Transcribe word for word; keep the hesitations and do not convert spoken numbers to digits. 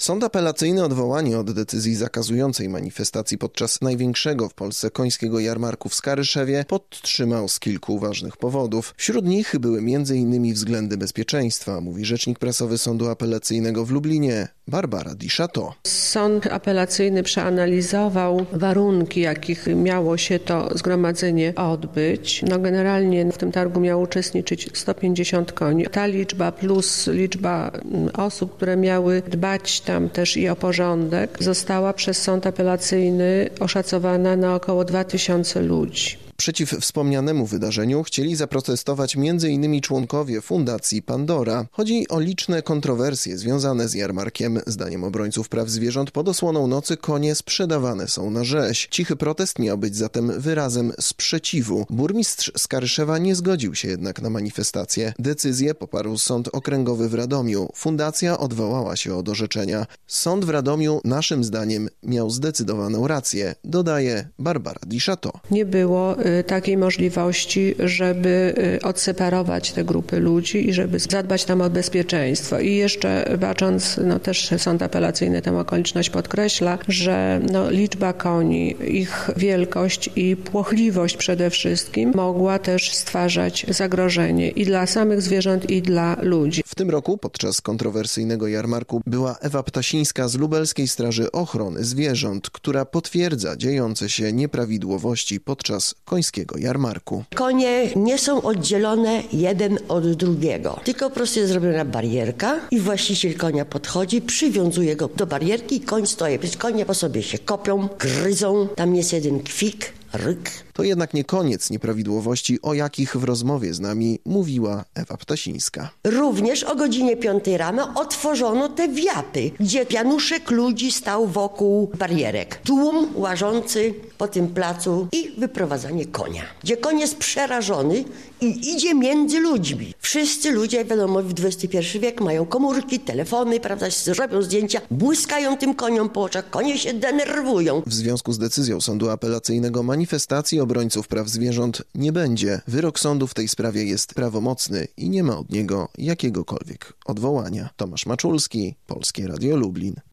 Sąd apelacyjny odwołanie od decyzji zakazującej manifestacji podczas największego w Polsce końskiego jarmarku w Skaryszewie podtrzymał z kilku ważnych powodów. Wśród nich były między innymi względy bezpieczeństwa, mówi rzecznik prasowy Sądu Apelacyjnego w Lublinie, Barbara Di Chateau. Sąd apelacyjny przeanalizował warunki, jakich miało się to zgromadzenie odbyć. No generalnie w tym targu miało uczestniczyć sto pięćdziesiąt koni. Ta liczba plus liczba osób, które miały dbać tam też i o porządek, została przez sąd apelacyjny oszacowana na około dwa tysiące ludzi. Przeciw wspomnianemu wydarzeniu chcieli zaprotestować między innymi członkowie Fundacji Pandora. Chodzi o liczne kontrowersje związane z jarmarkiem. Zdaniem obrońców praw zwierząt pod osłoną nocy konie sprzedawane są na rzeź. Cichy protest miał być zatem wyrazem sprzeciwu. Burmistrz Skaryszewa nie zgodził się jednak na manifestację. Decyzję poparł Sąd Okręgowy w Radomiu. Fundacja odwołała się od orzeczenia. Sąd w Radomiu naszym zdaniem miał zdecydowaną rację, dodaje Barbara Di Chateau. Nie było takiej możliwości, żeby odseparować te grupy ludzi i żeby zadbać tam o bezpieczeństwo. I jeszcze bacząc, no też sąd apelacyjny tę okoliczność podkreśla, że no, liczba koni, ich wielkość i płochliwość przede wszystkim mogła też stwarzać zagrożenie i dla samych zwierząt, i dla ludzi. W tym roku podczas kontrowersyjnego jarmarku była Ewa Ptasińska z Lubelskiej Straży Ochrony Zwierząt, która potwierdza dziejące się nieprawidłowości podczas końskiego jarmarku. Konie nie są oddzielone jeden od drugiego, tylko po prostu jest zrobiona barierka i właściciel konia podchodzi, przywiązuje go do barierki i koń stoi. Więc konie po sobie się kopią, gryzą, tam jest jeden kwik, ryk. To jednak nie koniec nieprawidłowości, o jakich w rozmowie z nami mówiła Ewa Ptasińska. Również o godzinie piątej rano otworzono te wiaty, gdzie pianuszek ludzi stał wokół barierek. Tłum łażący po tym placu i wyprowadzanie konia, gdzie koń jest przerażony i idzie między ludźmi. Wszyscy ludzie, wiadomo, w dwudziesty pierwszy wiek mają komórki, telefony, prawda, robią zdjęcia, błyskają tym koniom po oczach, konie się denerwują. W związku z decyzją Sądu Apelacyjnego manifestacji obrońców praw zwierząt nie będzie. Wyrok sądu w tej sprawie jest prawomocny i nie ma od niego jakiegokolwiek odwołania. Tomasz Maczulski, Polskie Radio Lublin.